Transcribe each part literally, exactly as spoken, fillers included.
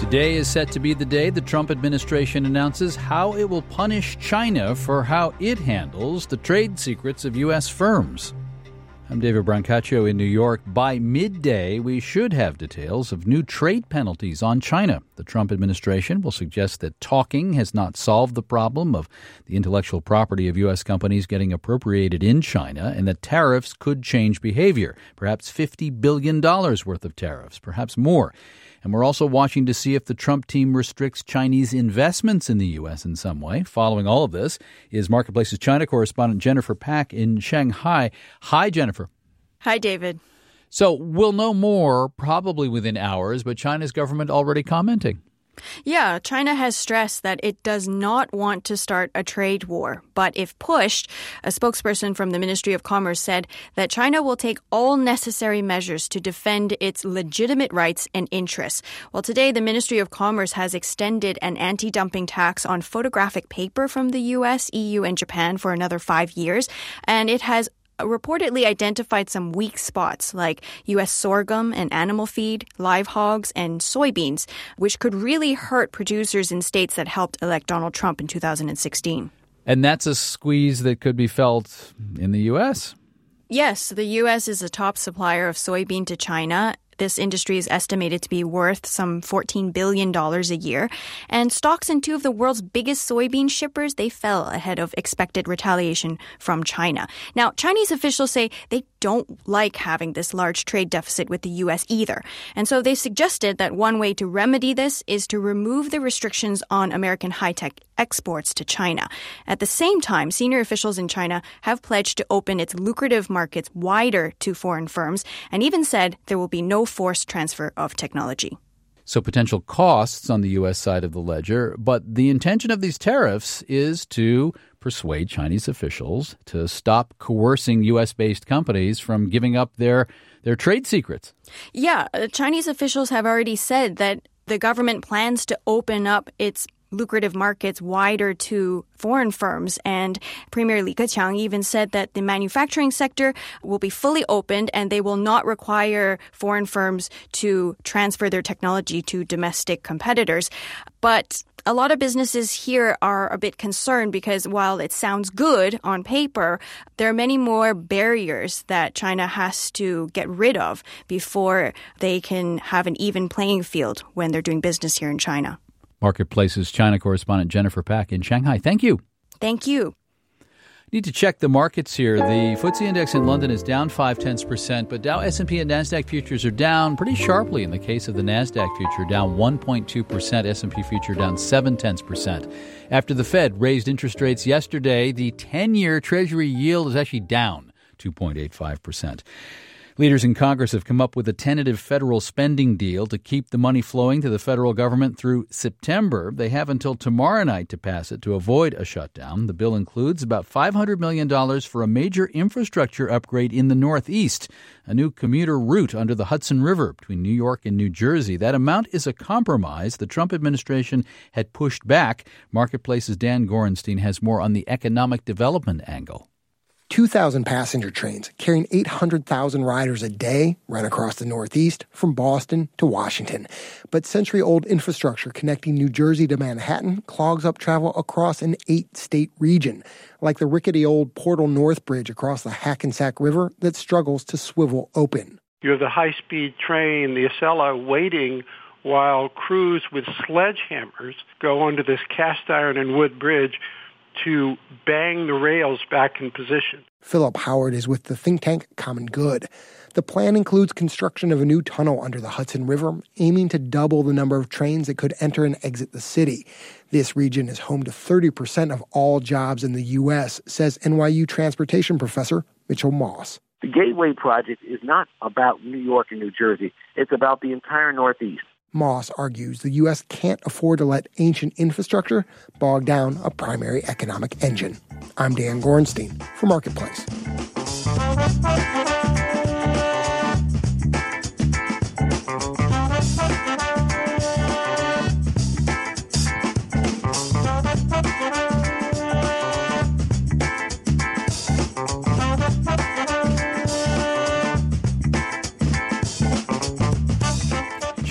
Today is set to be the day the Trump administration announces how it will punish China for how it handles the trade secrets of U S firms. I'm David Brancaccio in New York. By midday, we should have details of new trade penalties on China. The Trump administration will suggest that talking has not solved the problem of the intellectual property of U S companies getting appropriated in China, and that tariffs could change behavior, perhaps fifty billion dollars worth of tariffs, perhaps more. And we're also watching to see if the Trump team restricts Chinese investments in the U S in some way. Following all of this is Marketplace's China correspondent Jennifer Pak in Shanghai. Hi, Jennifer. Hi, David. So we'll know more probably within hours, but China's government already commenting. Yeah, China has stressed that it does not want to start a trade war. But if pushed, a spokesperson from the Ministry of Commerce said that China will take all necessary measures to defend its legitimate rights and interests. Well, today, the Ministry of Commerce has extended an anti-dumping tax on photographic paper from the U S, E U, and Japan for another five years. And it has reportedly identified some weak spots like U S sorghum and animal feed, live hogs, and soybeans, which could really hurt producers in states that helped elect Donald Trump in two thousand sixteen. And that's a squeeze that could be felt in the U S? Yes, the U S is a top supplier of soybean to China. This industry is estimated to be worth some fourteen billion dollars a year. And stocks in two of the world's biggest soybean shippers, they fell ahead of expected retaliation from China. Now, Chinese officials say they don't like having this large trade deficit with the U S either. And so they suggested that one way to remedy this is to remove the restrictions on American high-tech exports to China. At the same time, senior officials in China have pledged to open its lucrative markets wider to foreign firms and even said there will be no forced transfer of technology. So potential costs on the U S side of the ledger, but the intention of these tariffs is to persuade Chinese officials to stop coercing U S-based companies from giving up their, their trade secrets. Yeah, Chinese officials have already said that the government plans to open up its lucrative markets wider to foreign firms. And Premier Li Keqiang even said that the manufacturing sector will be fully opened and they will not require foreign firms to transfer their technology to domestic competitors. But a lot of businesses here are a bit concerned because while it sounds good on paper, there are many more barriers that China has to get rid of before they can have an even playing field when they're doing business here in China. Marketplace's China correspondent Jennifer Pak in Shanghai. Thank you. Thank you. Need to check the markets here. The F T S E index in London is down five tenths percent, but Dow, S and P, and NASDAQ futures are down pretty sharply. In the case of the NASDAQ future, down one point two percent, S and P future down seven tenths percent. After the Fed raised interest rates yesterday, the ten-year Treasury yield is actually down two point eight five percent. Leaders in Congress have come up with a tentative federal spending deal to keep the money flowing to the federal government through September. They have until tomorrow night to pass it to avoid a shutdown. The bill includes about five hundred million dollars for a major infrastructure upgrade in the Northeast, a new commuter route under the Hudson River between New York and New Jersey. That amount is a compromise the Trump administration had pushed back. Marketplace's Dan Gorenstein has more on the economic development angle. two thousand passenger trains carrying eight hundred thousand riders a day run across the Northeast from Boston to Washington. But century-old infrastructure connecting New Jersey to Manhattan clogs up travel across an eight-state region, like the rickety old Portal North Bridge across the Hackensack River that struggles to swivel open. You have the high-speed train, the Acela, waiting while crews with sledgehammers go under this cast-iron and wood bridge to bang the rails back in position. Philip Howard is with the think tank Common Good. The plan includes construction of a new tunnel under the Hudson River, aiming to double the number of trains that could enter and exit the city. This region is home to thirty percent of all jobs in the U S, says N Y U transportation professor Mitchell Moss. The Gateway Project is not about New York and New Jersey. It's about the entire Northeast. Moss argues the U S can't afford to let ancient infrastructure bog down a primary economic engine. I'm Dan Gorenstein for Marketplace.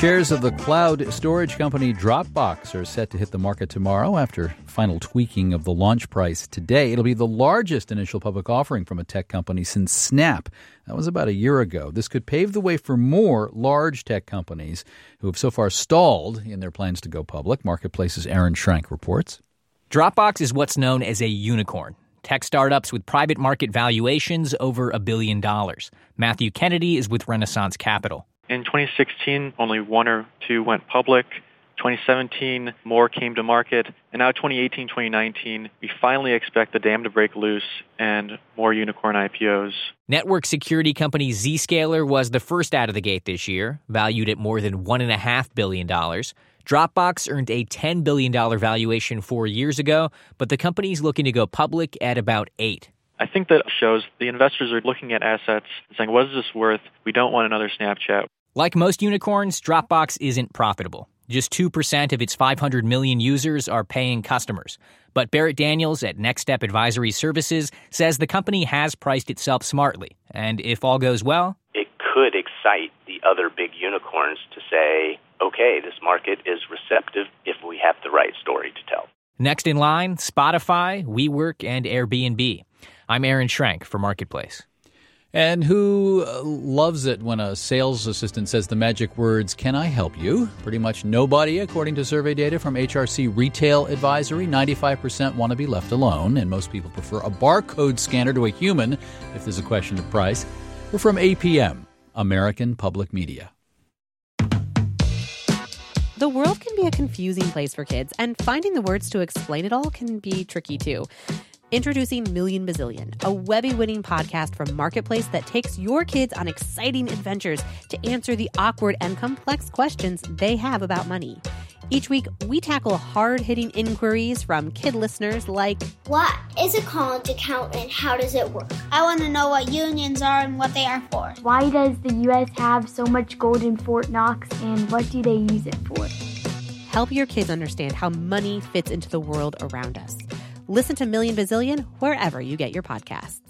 Shares of the cloud storage company Dropbox are set to hit the market tomorrow after final tweaking of the launch price today. It'll be the largest initial public offering from a tech company since Snap. That was about a year ago. This could pave the way for more large tech companies who have so far stalled in their plans to go public. Marketplace's Aaron Schrank reports. Dropbox is what's known as a unicorn. Tech startups with private market valuations over a billion dollars. Matthew Kennedy is with Renaissance Capital. In twenty sixteen, only one or two went public. twenty seventeen, more came to market. And now twenty eighteen, twenty nineteen, we finally expect the dam to break loose and more unicorn I P Os. Network security company Zscaler was the first out of the gate this year, valued at more than one point five billion dollars. Dropbox earned a ten billion dollars valuation four years ago, but the company's looking to go public at about eight. I think that shows the investors are looking at assets and saying, what is this worth? We don't want another Snapchat. Like most unicorns, Dropbox isn't profitable. Just two percent of its five hundred million users are paying customers. But Barrett Daniels at Next Step Advisory Services says the company has priced itself smartly. And if all goes well, it could excite the other big unicorns to say, okay, this market is receptive if we have the right story to tell. Next in line, Spotify, WeWork, and Airbnb. I'm Aaron Schrank for Marketplace. And who loves it when a sales assistant says the magic words, "Can I help you?" Pretty much nobody, according to survey data from H R C Retail Advisory. ninety-five percent want to be left alone, and most people prefer a barcode scanner to a human if there's a question of price. We're from A P M, American Public Media. The world can be a confusing place for kids, and finding the words to explain it all can be tricky too. Introducing Million Bazillion, a Webby-winning podcast from Marketplace that takes your kids on exciting adventures to answer the awkward and complex questions they have about money. Each week, we tackle hard-hitting inquiries from kid listeners like, what is a college account and how does it work? I want to know what unions are and what they are for. Why does the U S have so much gold in Fort Knox and what do they use it for? Help your kids understand how money fits into the world around us. Listen to Million Bazillion wherever you get your podcasts.